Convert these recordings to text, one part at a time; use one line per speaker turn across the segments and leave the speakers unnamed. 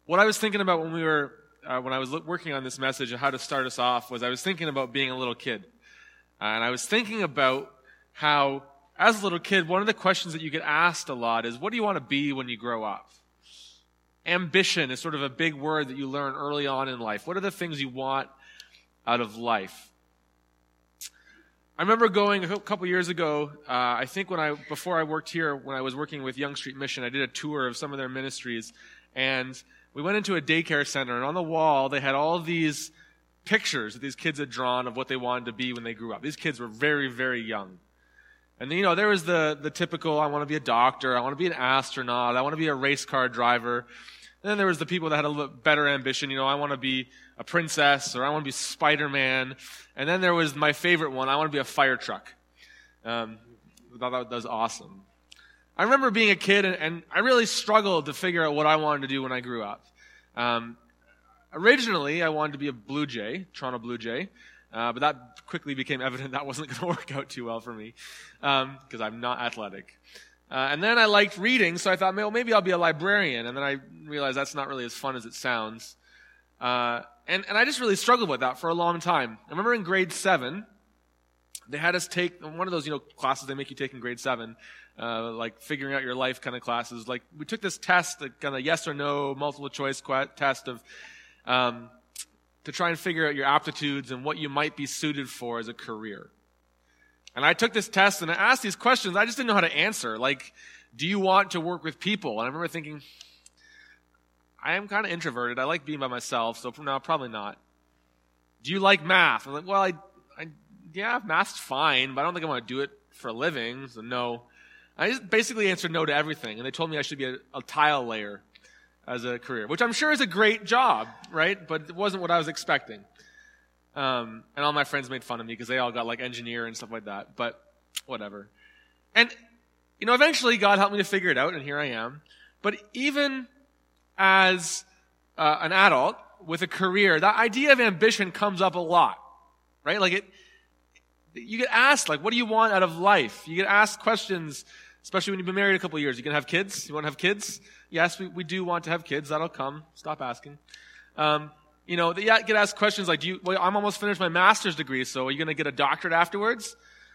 What I was thinking about when I was working on this message and how to start us off was I was thinking about being a little kid. And I was thinking about how, as a little kid, one of the questions that you get asked a lot is, what do you want to be when you grow up? Ambition is sort of a big word that you learn early on in life. What are the things you want out of life? I remember going a couple years ago, I think before I worked here, when I was working with Young Street Mission, I did a tour of some of their ministries, and we went into a daycare center, and on the wall they had all these pictures that these kids had drawn of what they wanted to be when they grew up. These kids were very, very young. And there was the typical, I want to be a doctor, I want to be an astronaut, I want to be a race car driver. And then there was the people that had a little bit better ambition, I want to be a princess, or I want to be Spider-Man. And then there was my favorite one, I want to be a fire truck. I thought that was awesome. I remember being a kid, and I really struggled to figure out what I wanted to do when I grew up. Originally, I wanted to be a Blue Jay, Toronto Blue Jay, but that quickly became evident that wasn't going to work out too well for me, because I'm not athletic. And then I liked reading, so I thought, well, maybe I'll be a librarian, and then I realized that's not really as fun as it sounds. And I just really struggled with that for a long time. I remember in grade 7, they had us take one of those, classes they make you take in grade 7, like figuring out your life kind of classes. Like, we took this test, a kind of yes or no multiple choice test of, to try and figure out your aptitudes and what you might be suited for as a career. And I took this test and I asked these questions I just didn't know how to answer. Like, do you want to work with people? And I remember thinking, I am kind of introverted. I like being by myself, so no, probably not. Do you like math? I'm like, well, yeah, math's fine, but I don't think I want to do it for a living, so no. I just basically answered no to everything, and they told me I should be a tile layer as a career, which I'm sure is a great job, right? But it wasn't what I was expecting. And all my friends made fun of me because they all got like engineer and stuff like that, but whatever. And, eventually God helped me to figure it out, and here I am. But even as an adult with a career, that idea of ambition comes up a lot, right? Like you get asked, like, what do you want out of life? You get asked questions, especially when you've been married a couple of years. You can have kids? You want to have kids? Yes, we do want to have kids. That'll come. Stop asking. They get asked questions like, I'm almost finished my master's degree, so are you going to get a doctorate afterwards?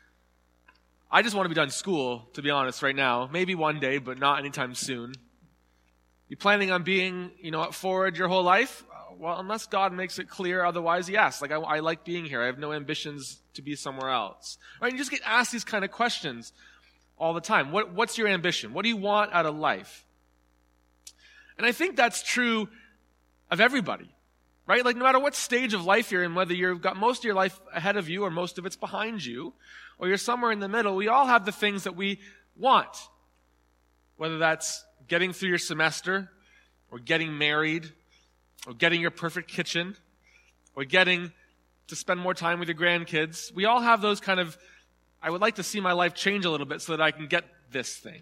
I just want to be done school, to be honest, right now. Maybe one day, but not anytime soon. You planning on being, at Forward your whole life? Well, unless God makes it clear otherwise, yes. Like, I like being here. I have no ambitions to be somewhere else. Right? You just get asked these kind of questions all the time. What's your ambition? What do you want out of life? And I think that's true of everybody. Right? Like, no matter what stage of life you're in, whether you've got most of your life ahead of you or most of it's behind you, or you're somewhere in the middle, we all have the things that we want. Whether that's getting through your semester, or getting married, or getting your perfect kitchen, or getting to spend more time with your grandkids. We all have those kind of, I would like to see my life change a little bit so that I can get this thing.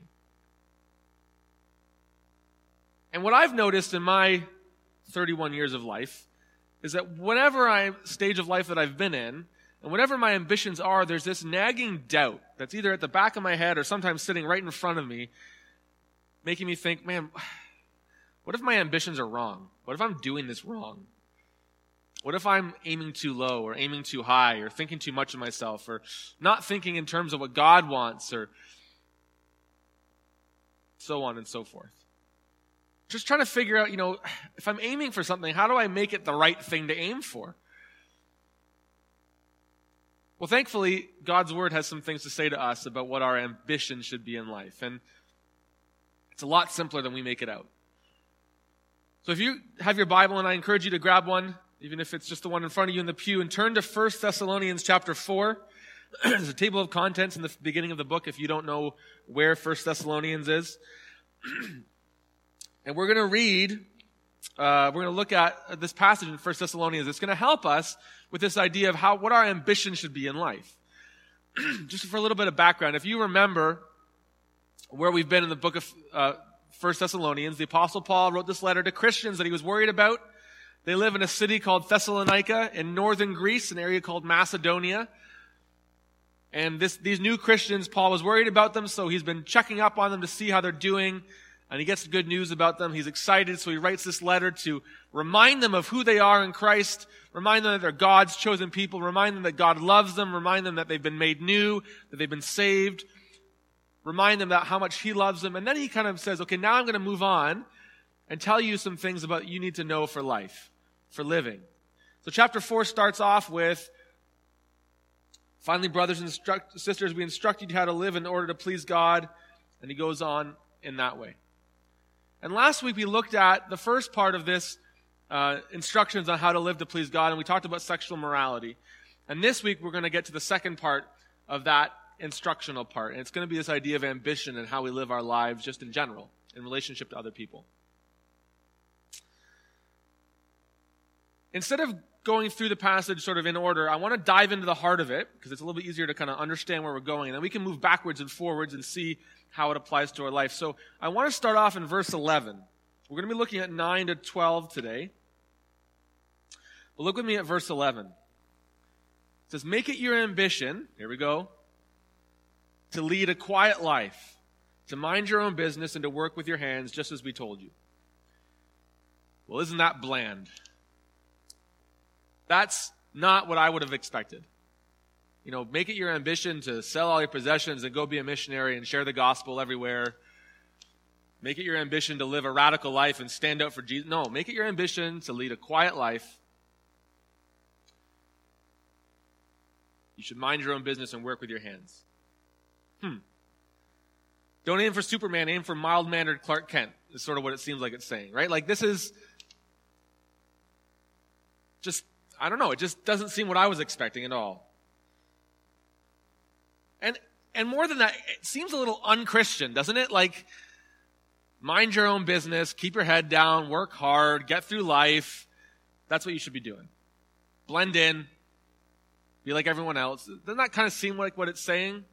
And what I've noticed in my 31 years of life is that whatever stage of life that I've been in, and whatever my ambitions are, there's this nagging doubt that's either at the back of my head or sometimes sitting right in front of me, making me think, man, what if my ambitions are wrong? What if I'm doing this wrong? What if I'm aiming too low or aiming too high or thinking too much of myself or not thinking in terms of what God wants or so on and so forth? Just trying to figure out, if I'm aiming for something, how do I make it the right thing to aim for? Well, thankfully, God's Word has some things to say to us about what our ambition should be in life. And it's a lot simpler than we make it out. So if you have your Bible, and I encourage you to grab one, even if it's just the one in front of you in the pew, and turn to 1 Thessalonians chapter 4. There's a table of contents in the beginning of the book if you don't know where 1 Thessalonians is. And we're going to read, we're going to look at this passage in 1 Thessalonians. It's going to help us with this idea of what our ambition should be in life. Just for a little bit of background, if you remember where we've been in the book of 1 Thessalonians, the Apostle Paul wrote this letter to Christians that he was worried about. They live in a city called Thessalonica in northern Greece, an area called Macedonia. And these new Christians, Paul was worried about them, so he's been checking up on them to see how they're doing. and he gets good news about them. He's excited, so he writes this letter to remind them of who they are in Christ, remind them that they're God's chosen people, remind them that God loves them, remind them that they've been made new, that they've been saved, remind them that how much he loves them. And then he kind of says, okay, now I'm going to move on and tell you some things about you need to know for life, for living. So chapter 4 starts off with, finally, brothers and sisters, we instruct you how to live in order to please God. And he goes on in that way. And last week we looked at the first part of this instructions on how to live to please God, and we talked about sexual morality. And this week we're going to get to the second part of that instructional part, and it's going to be this idea of ambition and how we live our lives just in general, in relationship to other people. Instead of going through the passage sort of in order, I want to dive into the heart of it, because it's a little bit easier to kind of understand where we're going, and then we can move backwards and forwards and see how it applies to our life. So I want to start off in verse 11. We're going to be looking at 9 to 12 today. But look with me at verse 11. It says, make it your ambition, here we go, to lead a quiet life, to mind your own business and to work with your hands, just as we told you. Well, isn't that bland? That's not what I would have expected. You know, make it your ambition to sell all your possessions and go be a missionary and share the gospel everywhere. Make it your ambition to live a radical life and stand out for Jesus. No, make it your ambition to lead a quiet life. You should mind your own business and work with your hands. Don't aim for Superman, aim for mild-mannered Clark Kent, is sort of what it seems like it's saying, right? Like this is just, I don't know, it just doesn't seem what I was expecting at all. And more than that, it seems a little un-Christian, doesn't it? Like, mind your own business, keep your head down, work hard, get through life. That's what you should be doing. Blend in, be like everyone else. Doesn't that kind of seem like what it's saying?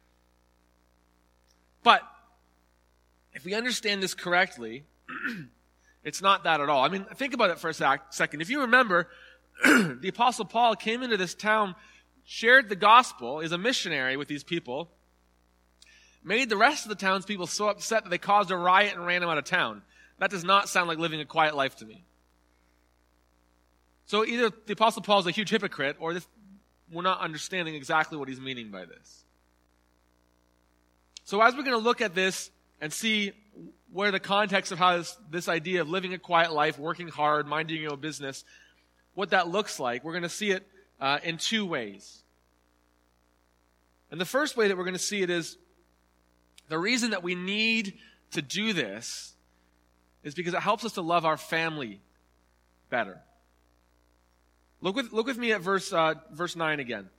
But if we understand this correctly, it's not that at all. I mean, think about it for a second. If you remember, the Apostle Paul came into this town, shared the gospel, is a missionary with these people, made the rest of the townspeople so upset that they caused a riot and ran him out of town. That does not sound like living a quiet life to me. So either the Apostle Paul is a huge hypocrite, or we're not understanding exactly what he's meaning by this. So as we're going to look at this and see where the context of how this idea of living a quiet life, working hard, minding your own business, what that looks like, we're going to see it in two ways. And the first way that we're going to see it is the reason that we need to do this is because it helps us to love our family better. Look with me at verse 9 again.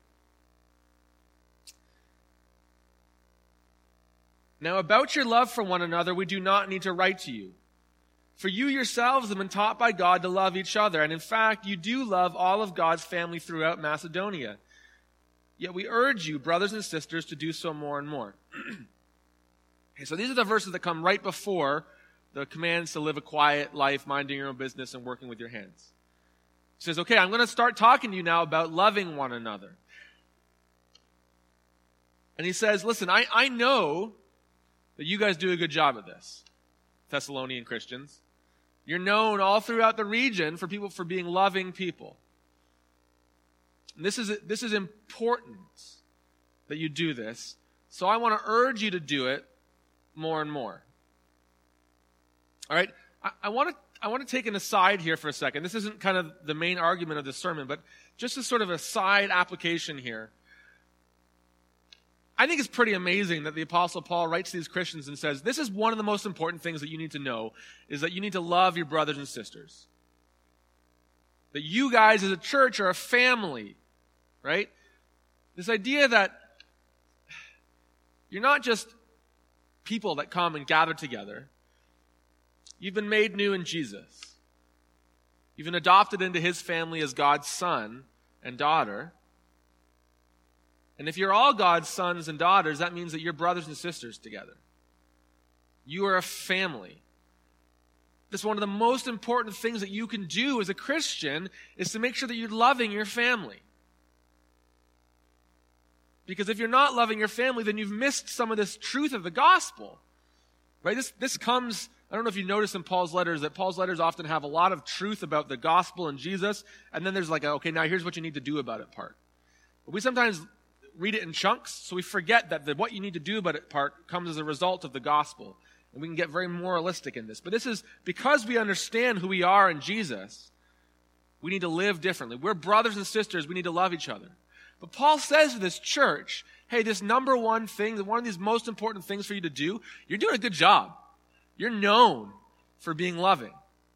Now about your love for one another, we do not need to write to you. For you yourselves have been taught by God to love each other. And in fact, you do love all of God's family throughout Macedonia. Yet we urge you, brothers and sisters, to do so more and more. Okay, so these are the verses that come right before the commands to live a quiet life, minding your own business and working with your hands. He says, okay, I'm going to start talking to you now about loving one another. And he says, listen, I know that you guys do a good job at this, Thessalonian Christians. You're known all throughout the region for being loving people. And this is important that you do this. So I want to urge you to do it more and more. All right, I want to take an aside here for a second. This isn't kind of the main argument of this sermon, but just as sort of a side application here. I think it's pretty amazing that the Apostle Paul writes to these Christians and says, this is one of the most important things that you need to know, is that you need to love your brothers and sisters. That you guys as a church are a family, right? This idea that you're not just people that come and gather together. You've been made new in Jesus. You've been adopted into his family as God's son and daughter. And if you're all God's sons and daughters, that means that you're brothers and sisters together. You are a family. That's one of the most important things that you can do as a Christian, is to make sure that you're loving your family. Because if you're not loving your family, then you've missed some of this truth of the gospel. Right? This comes, I don't know if you notice in Paul's letters that Paul's letters often have a lot of truth about the gospel and Jesus, and then there's like, okay, now here's what you need to do about it part. But we sometimes read it in chunks, so we forget that what you need to do about it part comes as a result of the gospel. And we can get very moralistic in this. But this is because we understand who we are in Jesus, we need to live differently. We're brothers and sisters. We need to love each other. But Paul says to this church, hey, this number one thing, one of these most important things for you to do, you're doing a good job. You're known for being loving.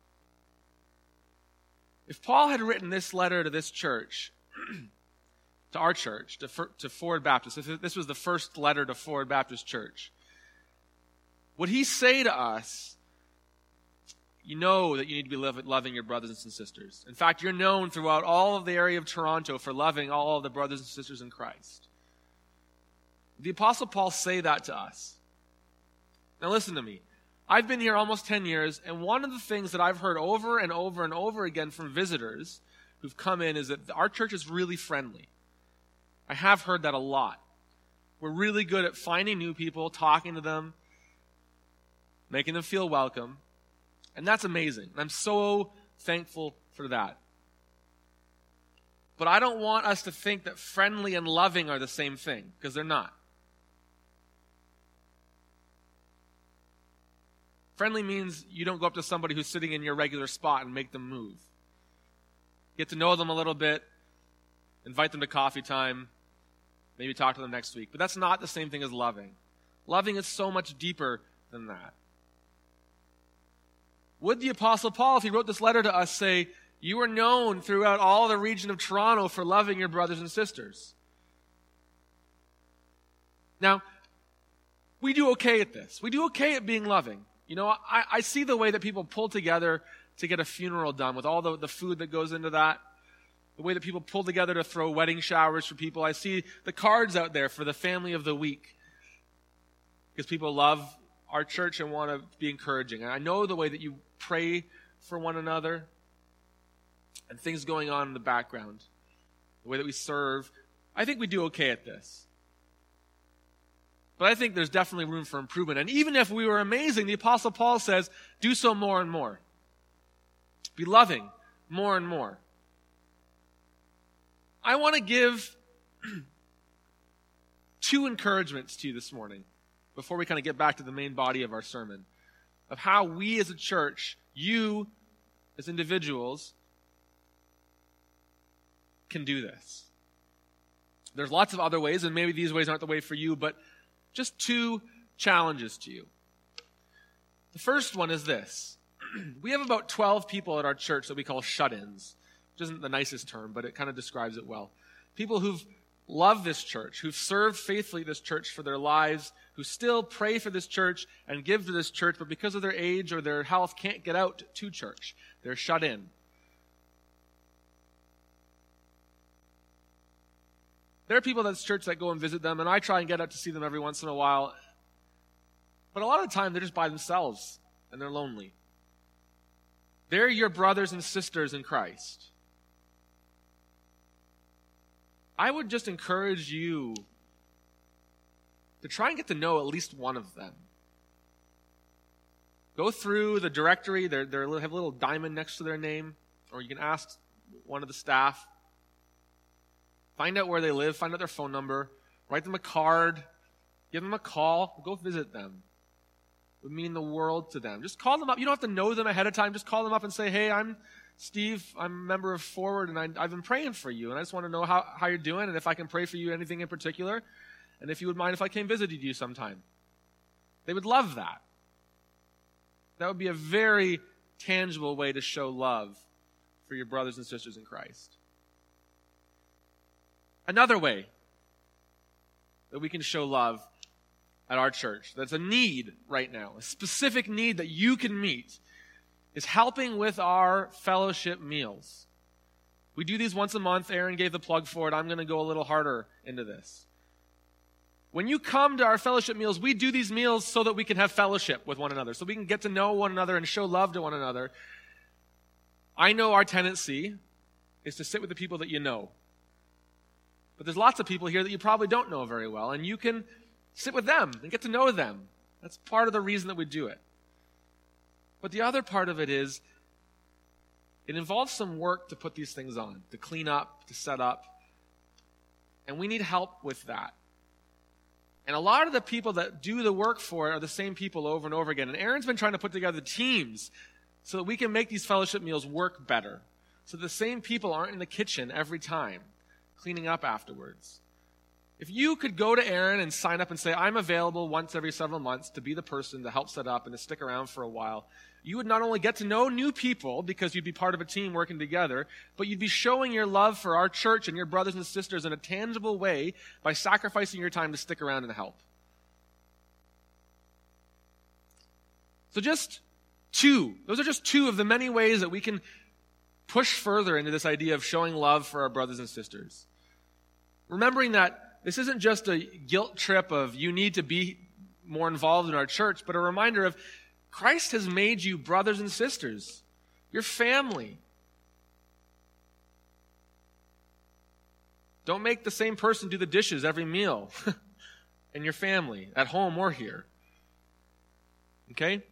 If Paul had written this letter to this church, to our church, to Forward Baptist, if this was the first letter to Forward Baptist Church, would he say to us, you know that you need to be loving your brothers and sisters. In fact, you're known throughout all of the area of Toronto for loving all of the brothers and sisters in Christ. The Apostle Paul say that to us. Now listen to me. I've been here almost 10 years, and one of the things that I've heard over and over and over again from visitors who've come in is that our church is really friendly. I have heard that a lot. We're really good at finding new people, talking to them, making them feel welcome. And that's amazing. I'm so thankful for that. But I don't want us to think that friendly and loving are the same thing, because they're not. Friendly means you don't go up to somebody who's sitting in your regular spot and make them move. Get to know them a little bit, invite them to coffee time, maybe talk to them next week. But that's not the same thing as loving. Loving is so much deeper than that. Would the Apostle Paul, if he wrote this letter to us, say, you are known throughout all the region of Toronto for loving your brothers and sisters? Now, we do okay at this. We do okay at being loving. You know, I see the way that people pull together to get a funeral done with all the food that goes into that. The way that people pull together to throw wedding showers for people. I see the cards out there for the family of the week. Because people love our church and want to be encouraging. And I know the way that you pray for one another and things going on in the background. The way that we serve. I think we do okay at this. But I think there's definitely room for improvement. And even if we were amazing, the Apostle Paul says, do so more and more. Be loving more and more. I want to give two encouragements to you this morning before we kind of get back to the main body of our sermon, of how we as a church, you as individuals, can do this. There's lots of other ways, and maybe these ways aren't the way for you, but just two challenges to you. The first one is this. We have about 12 people at our church that we call shut-ins, which isn't the nicest term, but it kind of describes it well. People who've loved this church, who've served faithfully this church for their lives, who still pray for this church and give to this church, but because of their age or their health can't get out to church. They're shut in. There are people at this church that go and visit them, and I try and get out to see them every once in a while. But a lot of the time, they're just by themselves, and they're lonely. They're your brothers and sisters in Christ. I would just encourage you to try and get to know at least one of them. Go through the directory. They have a little diamond next to their name, or you can ask one of the staff. Find out where they live. Find out their phone number. Write them a card. Give them a call. Go visit them. It would mean the world to them. Just call them up. You don't have to know them ahead of time. Just call them up and say, hey, I'm Steve. I'm a member of Forward, and I've been praying for you, and I just want to know how you're doing, and if I can pray for you, anything in particular, and if you would mind if I came visited you sometime. They would love that. That would be a very tangible way to show love for your brothers and sisters in Christ. Another way that we can show love at our church, that's a need right now, a specific need that you can meet, is helping with our fellowship meals. We do these once a month. Aaron gave the plug for it. I'm going to go a little harder into this. When you come to our fellowship meals, we do these meals so that we can have fellowship with one another, so we can get to know one another and show love to one another. I know our tendency is to sit with the people that you know. But there's lots of people here that you probably don't know very well, and you can sit with them and get to know them That's part of the reason that we do it. But the other part of it is, it involves some work to put these things on, to clean up, to set up. And we need help with that. And a lot of the people that do the work for it are the same people over and over again. And Aaron's been trying to put together teams so that we can make these fellowship meals work better. So the same people aren't in the kitchen every time, cleaning up afterwards. If you could go to Aaron and sign up and say, I'm available once every several months to be the person to help set up and to stick around for a while, you would not only get to know new people because you'd be part of a team working together, but you'd be showing your love for our church and your brothers and sisters in a tangible way by sacrificing your time to stick around and help. So those are just two of the many ways that we can push further into this idea of showing love for our brothers and sisters. Remembering that this isn't just a guilt trip of you need to be more involved in our church, but a reminder of Christ has made you brothers and sisters, your family. Don't make the same person do the dishes every meal in your family, at home or here. Okay?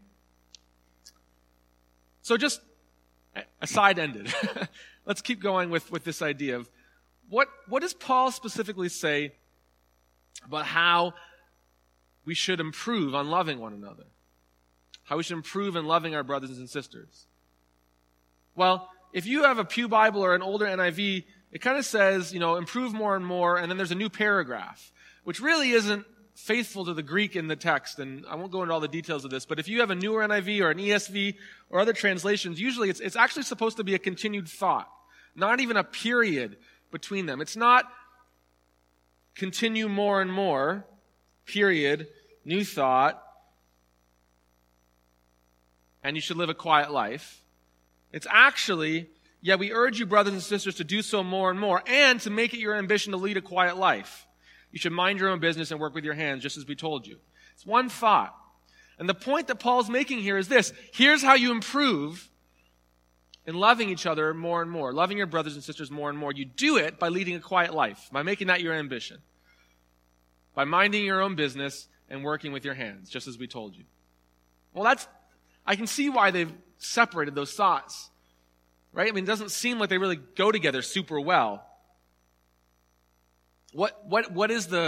So just aside ended. Let's keep going with this idea of what does Paul specifically say about how we should improve on loving one another? How we should improve in loving our brothers and sisters? Well, if you have a Pew Bible or an older NIV, it kind of says, improve more and more, and then there's a new paragraph, which really isn't faithful to the Greek in the text, and I won't go into all the details of this, but if you have a newer NIV or an ESV or other translations, usually it's actually supposed to be a continued thought, not even a period between them. It's not continue more and more, period, new thought, and you should live a quiet life. It's actually, we urge you, brothers and sisters, to do so more and more, and to make it your ambition to lead a quiet life. You should mind your own business and work with your hands, just as we told you. It's one thought. And the point that Paul's making here is this. Here's how you improve in loving each other more and more, loving your brothers and sisters more and more. You do it by leading a quiet life, by making that your ambition, by minding your own business and working with your hands, just as we told you. Well, I can see why they've separated those thoughts, right? I mean, it doesn't seem like they really go together super well. How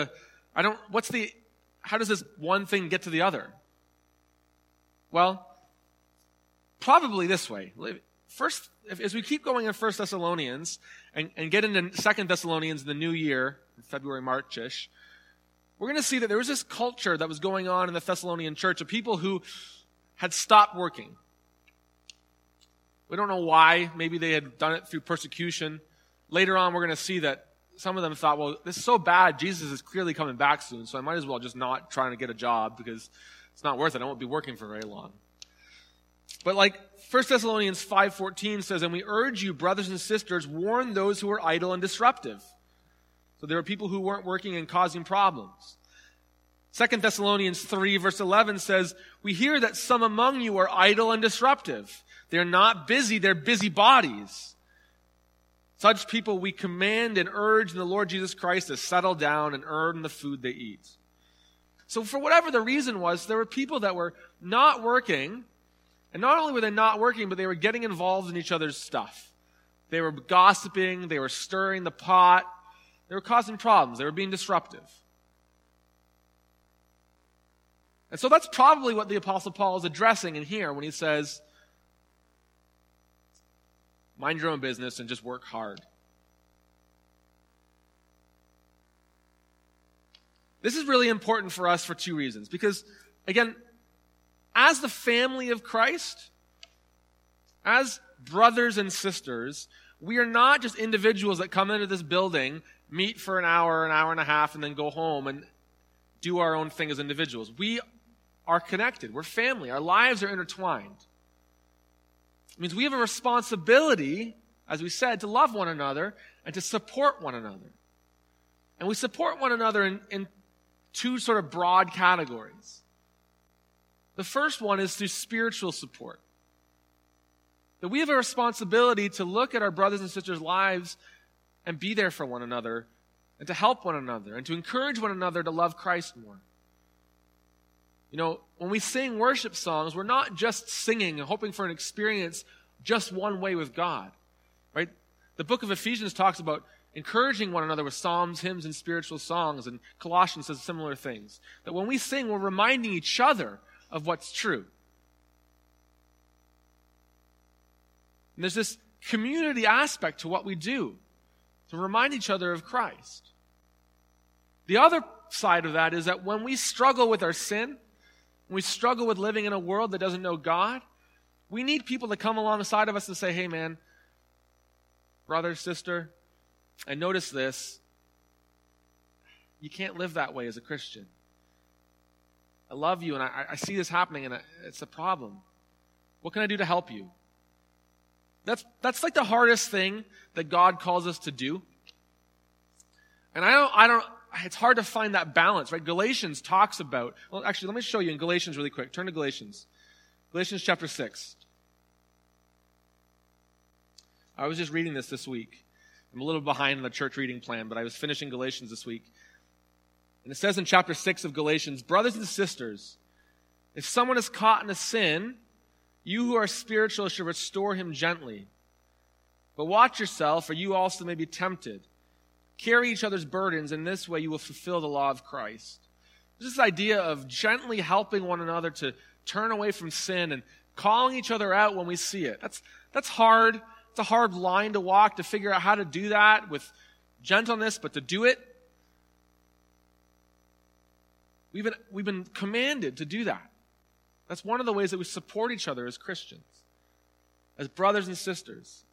does this one thing get to the other? Well, probably this way. First, as we keep going in 1 Thessalonians and get into 2 Thessalonians in the new year, February, March-ish, we're going to see that there was this culture that was going on in the Thessalonian church of people who had stopped working. We don't know why. Maybe they had done it through persecution. Later on, we're going to see that some of them thought, well, this is so bad, Jesus is clearly coming back soon, so I might as well just not try to get a job because it's not worth it. I won't be working for very long. But like 1 Thessalonians 5:14 says, and we urge you, brothers and sisters, warn those who are idle and disruptive. So there were people who weren't working and causing problems. 2 Thessalonians 3 verse 11 says, we hear that some among you are idle and disruptive. They're not busy, they're busybodies. Such people we command and urge in the Lord Jesus Christ to settle down and earn the food they eat. So for whatever the reason was, there were people that were not working, and not only were they not working, but they were getting involved in each other's stuff. They were gossiping, they were stirring the pot, they were causing problems, they were being disruptive. And so that's probably what the Apostle Paul is addressing in here when he says, mind your own business and just work hard. This is really important for us for two reasons. Because, again, as the family of Christ, as brothers and sisters, we are not just individuals that come into this building, meet for an hour and a half, and then go home and do our own thing as individuals. We are connected. We're family. Our lives are intertwined. It means we have a responsibility, as we said, to love one another and to support one another. And we support one another in two sort of broad categories. The first one is through spiritual support. That we have a responsibility to look at our brothers and sisters' lives and be there for one another and to help one another and to encourage one another to love Christ more. When we sing worship songs, we're not just singing and hoping for an experience just one way with God, right? The book of Ephesians talks about encouraging one another with psalms, hymns, and spiritual songs, and Colossians says similar things. That when we sing, we're reminding each other of what's true. And there's this community aspect to what we do, to remind each other of Christ. The other side of that is that when we struggle with our sin, when we struggle with living in a world that doesn't know God, we need people to come alongside of us and say, hey man, brother, sister, I notice this. You can't live that way as a Christian. I love you and I see this happening and it's a problem. What can I do to help you? That's like the hardest thing that God calls us to do. And it's hard to find that balance, right? Galatians talks about, well, actually, let me show you in Galatians really quick. Turn to Galatians. Galatians chapter 6. I was just reading this week. I'm a little behind in the church reading plan, but I was finishing Galatians this week. And it says in chapter 6 of Galatians, brothers and sisters, if someone is caught in a sin, you who are spiritual should restore him gently. But watch yourself, or you also may be tempted. Carry each other's burdens, and in this way you will fulfill the law of Christ. There's this idea of gently helping one another to turn away from sin and calling each other out when we see it. That's hard. It's a hard line to walk, to figure out how to do that with gentleness, but to do it. We've been commanded to do that. That's one of the ways that we support each other as Christians, as brothers and sisters.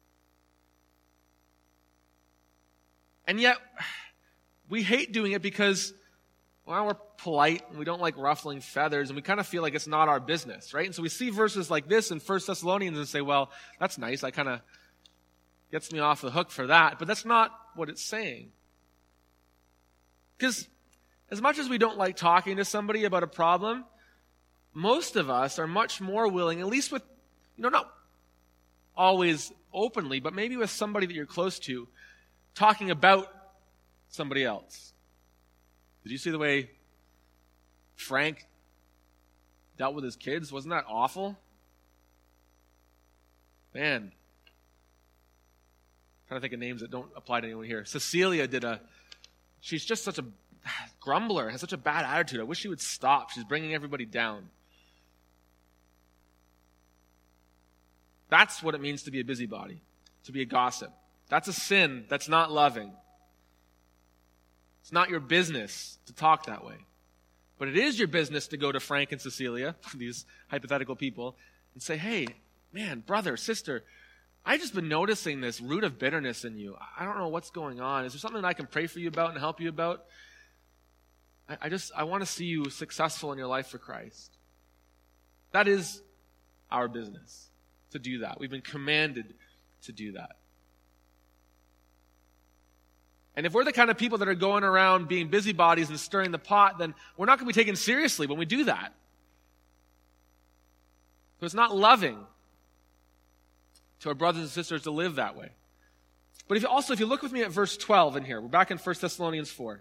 And yet, we hate doing it because, well, we're polite and we don't like ruffling feathers and we kind of feel like it's not our business, right? And so we see verses like this in 1 Thessalonians and say, well, that's nice. That kind of gets me off the hook for that. But that's not what it's saying. Because as much as we don't like talking to somebody about a problem, most of us are much more willing, at least with, not always openly, but maybe with somebody that you're close to, talking about somebody else. Did you see the way Frank dealt with his kids? Wasn't that awful? Man. I'm trying to think of names that don't apply to anyone here. Cecilia she's just such a grumbler, has such a bad attitude. I wish she would stop. She's bringing everybody down. That's what it means to be a busybody, to be a gossip. That's a sin. That's not loving. It's not your business to talk that way. But it is your business to go to Frank and Cecilia, these hypothetical people, and say, hey, man, brother, sister, I've just been noticing this root of bitterness in you. I don't know what's going on. Is there something I can pray for you about and help you about? I want to see you successful in your life for Christ. That is our business, to do that. We've been commanded to do that. And if we're the kind of people that are going around being busybodies and stirring the pot, then we're not going to be taken seriously when we do that. So it's not loving to our brothers and sisters to live that way. But if you look with me at verse 12 in here, we're back in 1 Thessalonians 4.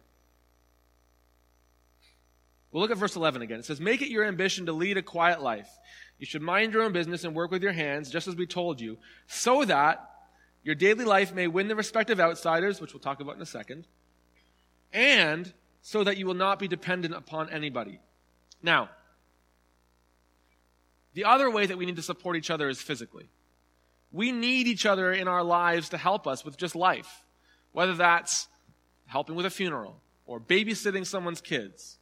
We'll look at verse 11 again. It says, make it your ambition to lead a quiet life. You should mind your own business and work with your hands, just as we told you, so that your daily life may win the respect of outsiders, which we'll talk about in a second, and so that you will not be dependent upon anybody. Now, the other way that we need to support each other is physically. We need each other in our lives to help us with just life, whether that's helping with a funeral, or babysitting someone's kids,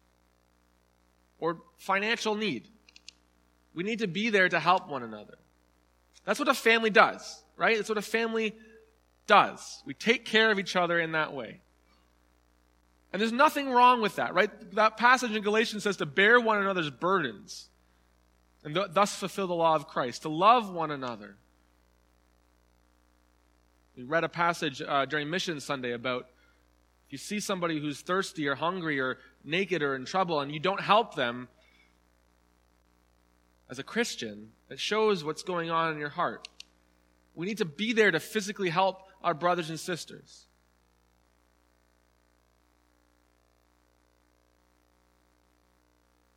or financial need. We need to be there to help one another. That's what a family does, right? That's what a family does. We take care of each other in that way. And there's nothing wrong with that, right? That passage in Galatians says to bear one another's burdens and thus fulfill the law of Christ, to love one another. We read a passage during Mission Sunday about if you see somebody who's thirsty or hungry or naked or in trouble and you don't help them, as a Christian, it shows what's going on in your heart. We need to be there to physically help our brothers and sisters.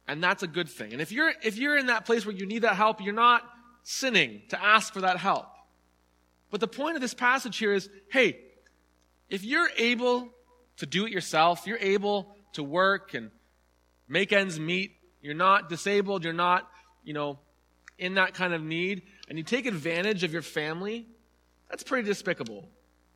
And that's a good thing. And if you're in that place where you need that help, you're not sinning to ask for that help. But the point of this passage here is, hey, if you're able to do it yourself, you're able to work and make ends meet, you're not disabled, you're not, in that kind of need, and you take advantage of your family, that's pretty despicable.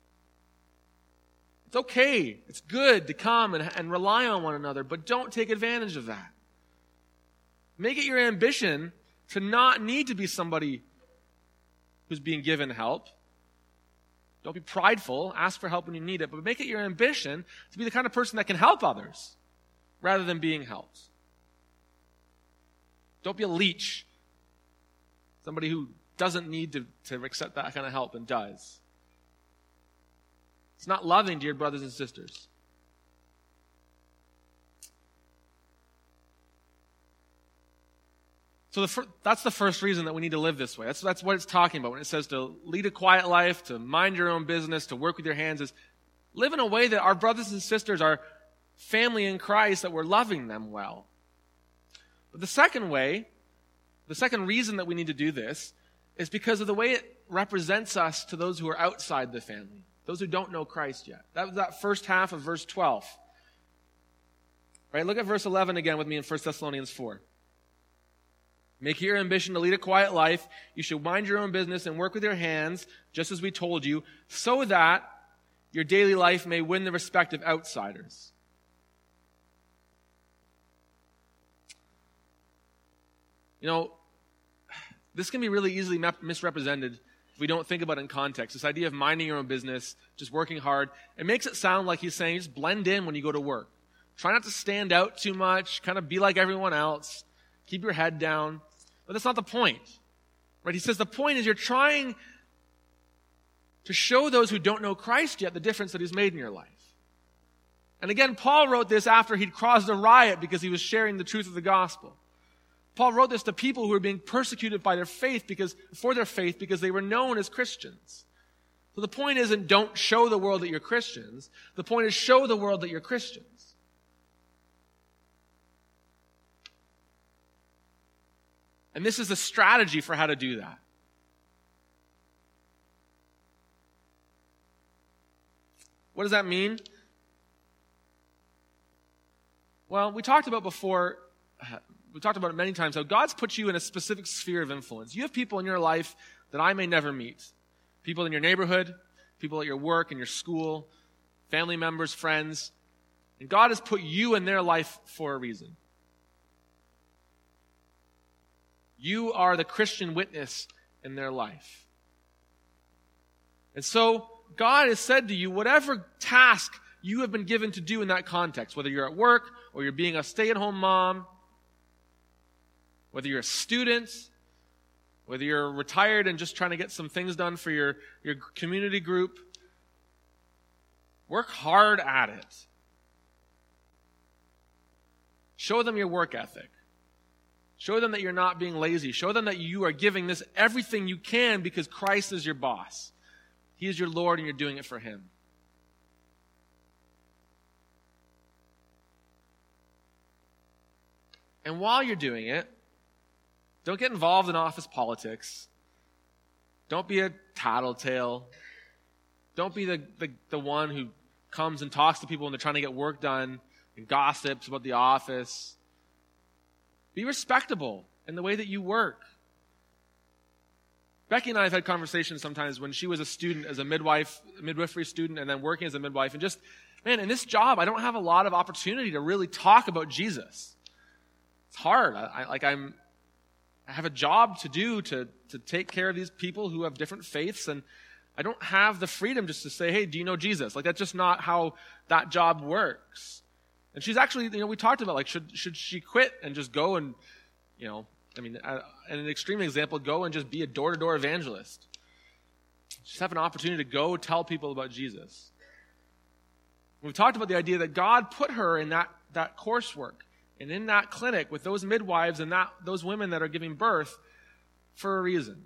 It's okay. It's good to come and rely on one another, but don't take advantage of that. Make it your ambition to not need to be somebody who's being given help. Don't be prideful. Ask for help when you need it, but make it your ambition to be the kind of person that can help others rather than being helped. Don't be a leech. Somebody who doesn't need to accept that kind of help and does. It's not loving, dear brothers and sisters. So that's the first reason that we need to live this way. That's what it's talking about when it says to lead a quiet life, to mind your own business, to work with your hands, is live in a way that our brothers and sisters are family in Christ, that we're loving them well. But the second reason that we need to do this is because of the way it represents us to those who are outside the family, those who don't know Christ yet. That was that first half of verse 12. Right? Look at verse 11 again with me in 1 Thessalonians 4. Make it your ambition to lead a quiet life. You should mind your own business and work with your hands, just as we told you, so that your daily life may win the respect of outsiders. This can be really easily misrepresented if we don't think about it in context. This idea of minding your own business, just working hard, it makes it sound like he's saying just blend in when you go to work. Try not to stand out too much, kind of be like everyone else, keep your head down. But that's not the point. Right? He says the point is you're trying to show those who don't know Christ yet the difference that he's made in your life. And again, Paul wrote this after he'd caused a riot because he was sharing the truth of the gospel. Paul wrote this to people who were being persecuted by their faith because they were known as Christians. So the point isn't don't show the world that you're Christians. The point is show the world that you're Christians. And this is the strategy for how to do that. What does that mean? Well, we talked about it many times, how God's put you in a specific sphere of influence. You have people in your life that I may never meet. People in your neighborhood, people at your work, in your school, family members, friends. And God has put you in their life for a reason. You are the Christian witness in their life. And so God has said to you, whatever task you have been given to do in that context, whether you're at work or you're being a stay-at-home mom, whether you're a student, whether you're retired and just trying to get some things done for your community group, work hard at it. Show them your work ethic. Show them that you're not being lazy. Show them that you are giving this everything you can because Christ is your boss. He is your Lord and you're doing it for Him. And while you're doing it, don't get involved in office politics. Don't be a tattletale. Don't be the one who comes and talks to people when they're trying to get work done and gossips about the office. Be respectable in the way that you work. Becky and I have had conversations sometimes when she was a student as a midwifery student, and then working as a midwife. And just, man, in this job, I don't have a lot of opportunity to really talk about Jesus. It's hard. I have a job to do to take care of these people who have different faiths, and I don't have the freedom just to say, hey, do you know Jesus? Like, that's just not how that job works. And she's actually, we talked about, like, should she quit and just go and, in an extreme example, go and just be a door-to-door evangelist. Just have an opportunity to go tell people about Jesus. We've talked about the idea that God put her in that coursework and in that clinic with those midwives and those women that are giving birth for a reason.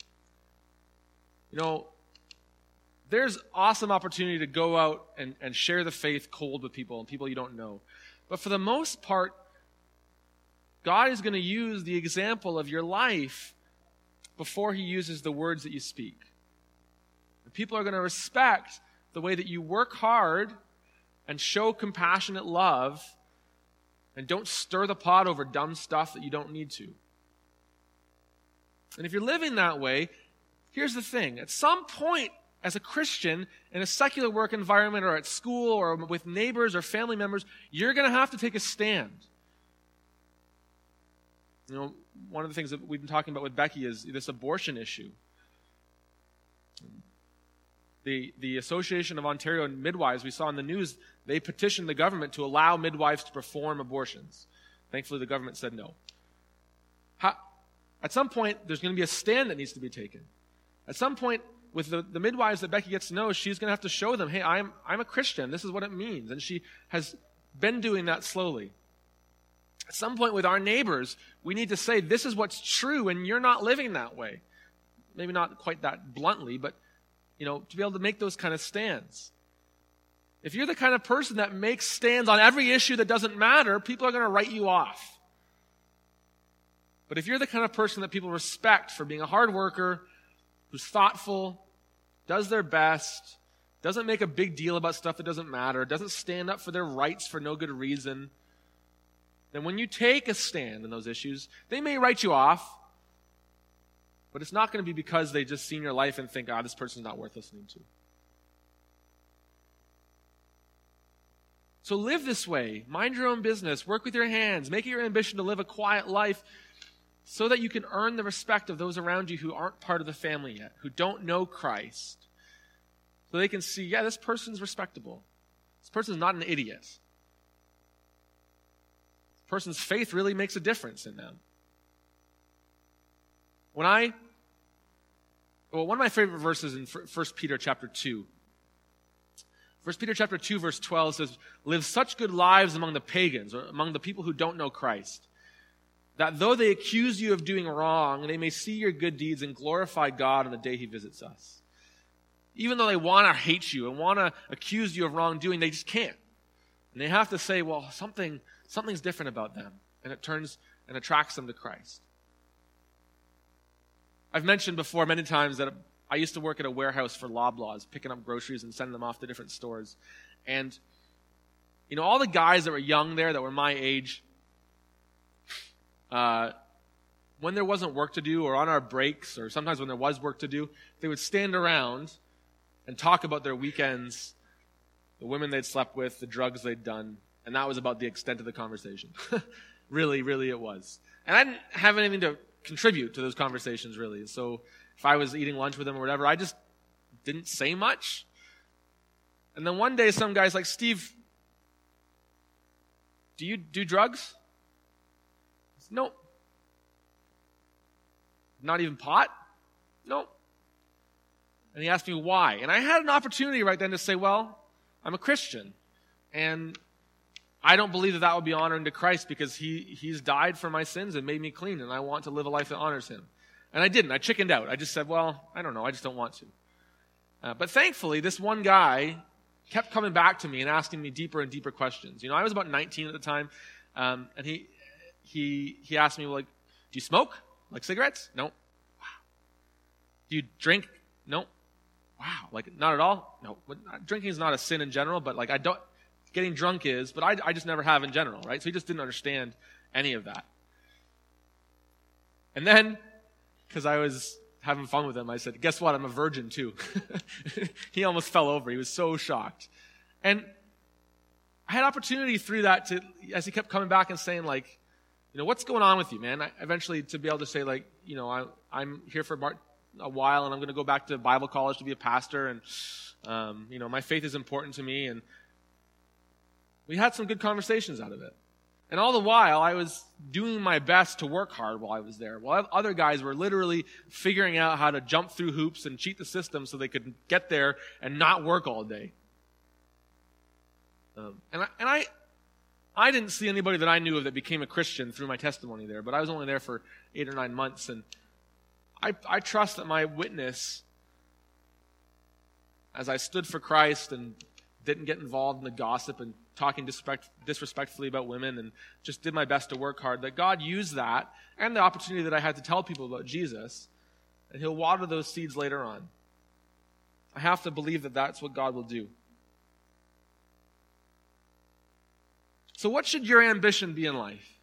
There's awesome opportunity to go out and share the faith cold with people and people you don't know. But for the most part, God is going to use the example of your life before he uses the words that you speak. People are going to respect the way that you work hard and show compassionate love and don't stir the pot over dumb stuff that you don't need to. And if you're living that way, here's the thing. At some point, as a Christian, in a secular work environment or at school or with neighbors or family members, you're going to have to take a stand. You know, one of the things that we've been talking about with Becky is this abortion issue. The Association of Ontario Midwives, we saw in the news, they petitioned the government to allow midwives to perform abortions. Thankfully, the government said no. At some point, there's going to be a stand that needs to be taken. At some point, with the midwives that Becky gets to know, she's going to have to show them, hey, I'm a Christian. This is what it means. And she has been doing that slowly. At some point with our neighbors, we need to say, this is what's true, and you're not living that way. Maybe not quite that bluntly, but to be able to make those kind of stands. If you're the kind of person that makes stands on every issue that doesn't matter, people are going to write you off. But if you're the kind of person that people respect for being a hard worker, who's thoughtful, does their best, doesn't make a big deal about stuff that doesn't matter, doesn't stand up for their rights for no good reason, then when you take a stand in those issues, they may write you off, but it's not going to be because they just seen your life and think, this person's not worth listening to. So live this way. Mind your own business. Work with your hands. Make it your ambition to live a quiet life so that you can earn the respect of those around you who aren't part of the family yet, who don't know Christ. So they can see, this person's respectable. This person's not an idiot. This person's faith really makes a difference in them. One of my favorite verses in 1 Peter chapter 2. 1 Peter chapter 2 verse 12 says, live such good lives among the pagans, or among the people who don't know Christ, that though they accuse you of doing wrong, they may see your good deeds and glorify God on the day he visits us. Even though they want to hate you and want to accuse you of wrongdoing, they just can't. And they have to say, well, something's different about them. And it turns and attracts them to Christ. I've mentioned before many times that I used to work at a warehouse for Loblaws, picking up groceries and sending them off to different stores. And, all the guys that were young there, that were my age, when there wasn't work to do or on our breaks or sometimes when there was work to do, they would stand around and talk about their weekends, the women they'd slept with, the drugs they'd done, and that was about the extent of the conversation. Really, really it was. And I didn't have anything to contribute to those conversations, really. So if I was eating lunch with them or whatever, I just didn't say much. And then one day some guy's like, Steve, do you do drugs? I said, no. Not even pot? No. And he asked me why. And I had an opportunity right then to say, well, I'm a Christian. And I don't believe that would be honoring to Christ because he's died for my sins and made me clean, and I want to live a life that honors him. And I didn't. I chickened out. I just said, well, I don't know. I just don't want to. But thankfully, this one guy kept coming back to me and asking me deeper and deeper questions. I was about 19 at the time, and he asked me, well, do you smoke? Like cigarettes? No. Wow. Do you drink? No. Wow. Not at all? No. Drinking is not a sin in general, but I don't. Getting drunk is, but I just never have in general, right? So he just didn't understand any of that. And then, because I was having fun with him, I said, guess what? I'm a virgin too. He almost fell over. He was so shocked. And I had opportunity through that as he kept coming back and saying, what's going on with you, man? Eventually to be able to say, I'm here for a while and I'm going to go back to Bible college to be a pastor. And, my faith is important to me. And we had some good conversations out of it. And all the while, I was doing my best to work hard while I was there. While other guys were literally figuring out how to jump through hoops and cheat the system so they could get there and not work all day. And I didn't see anybody that I knew of that became a Christian through my testimony there, but I was only there for 8 or 9 months. And I trust that my witness, as I stood for Christ and didn't get involved in the gossip and talking disrespectfully about women, and just did my best to work hard, that God used that and the opportunity that I had to tell people about Jesus, and he'll water those seeds later on. I have to believe that that's what God will do. So what should your ambition be in life?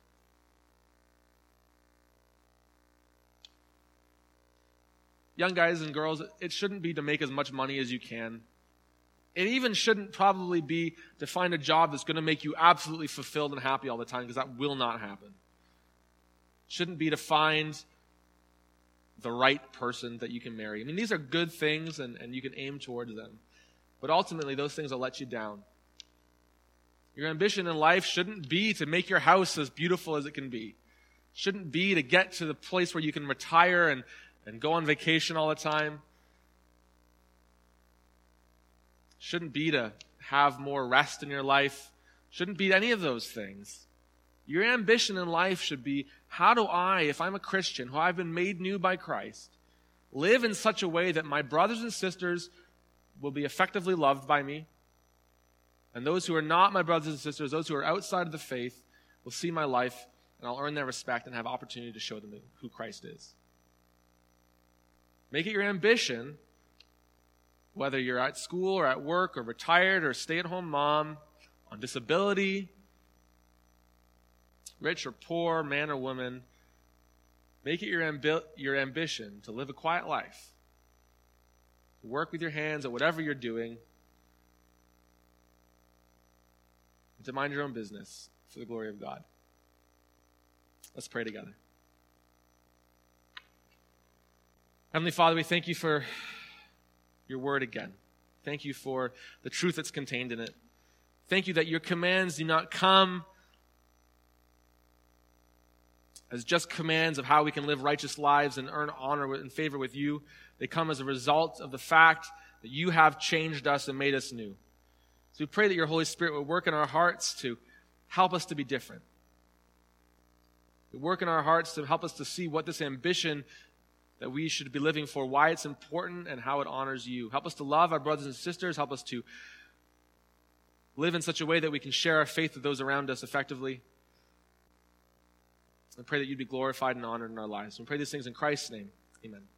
Young guys and girls, it shouldn't be to make as much money as you can. It even shouldn't probably be to find a job that's going to make you absolutely fulfilled and happy all the time, because that will not happen. It shouldn't be to find the right person that you can marry. I mean, these are good things, and you can aim towards them. But ultimately, those things will let you down. Your ambition in life shouldn't be to make your house as beautiful as it can be. It shouldn't be to get to the place where you can retire and go on vacation all the time. Shouldn't be to have more rest in your life. Shouldn't be any of those things. Your ambition in life should be, how do I, if I'm a Christian, who I've been made new by Christ, live in such a way that my brothers and sisters will be effectively loved by me, and those who are not my brothers and sisters, those who are outside of the faith, will see my life, and I'll earn their respect and have opportunity to show them who Christ is. Make it your ambition, whether you're at school or at work or retired or stay-at-home mom, on disability, rich or poor, man or woman, make it your ambition to live a quiet life, to work with your hands at whatever you're doing, and to mind your own business for the glory of God. Let's pray together. Heavenly Father, we thank you for your word again. Thank you for the truth that's contained in it. Thank you that your commands do not come as just commands of how we can live righteous lives and earn honor and favor with you. They come as a result of the fact that you have changed us and made us new. So we pray that your Holy Spirit would work in our hearts to help us to be different. Work in our hearts to help us to see what this ambition that we should be living for, why it's important, and how it honors you. Help us to love our brothers and sisters. Help us to live in such a way that we can share our faith with those around us effectively. I pray that you'd be glorified and honored in our lives. We pray these things in Christ's name. Amen.